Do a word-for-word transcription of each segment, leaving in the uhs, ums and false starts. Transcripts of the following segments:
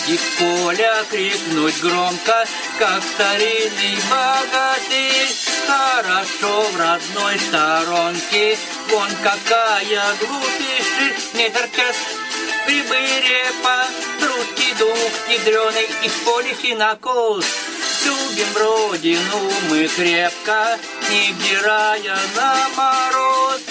Выйди в поле, крикнуть громко, как старинный богатырь. Хорошо в родной сторонке, вон какая глупишь. Не торчат грибы репа, русский дух ядреный и в поле синокос. Любим родину мы крепко, невзирая на мороз.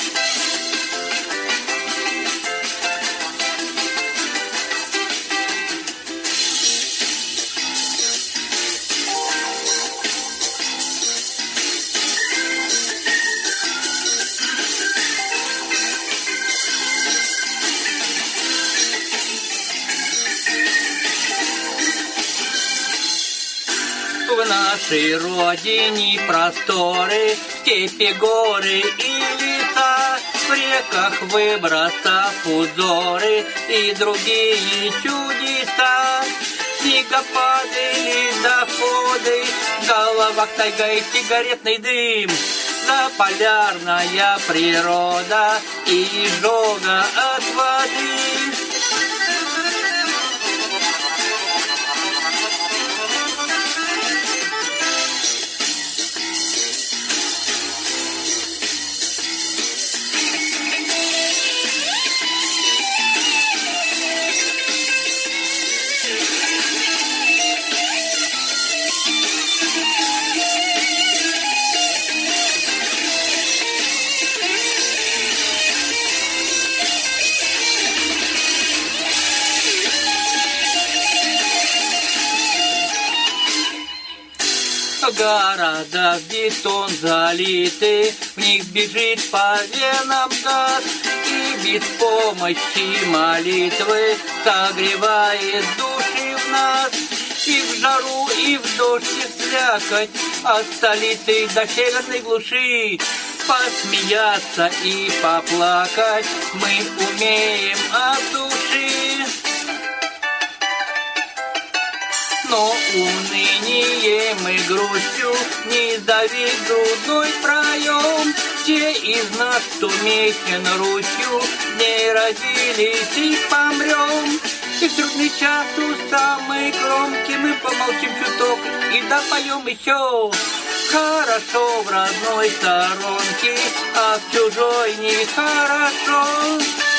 В нашей родине просторы, степи, горы и леса, в реках выбросов узоры и другие чудеса. Снегопады, ледоходы, в головах тайга и сигаретный дым. Заполярная природа и изжога от воды. Города в бетон залиты, в них бежит по венам газ, и без помощи молитвы согревает души в нас. И в жару, и в дождь, и в слякоть, от столицы до северной глуши. Посмеяться и поплакать мы умеем от души. Но унынием и грустью не сдавить грудной проем. Те из нас, кто месен Русью, в ней родились и помрем. И в трудный час у самой кромки мы помолчим чуток и допоем еще. Хорошо в родной сторонке, а в чужой нехорошо.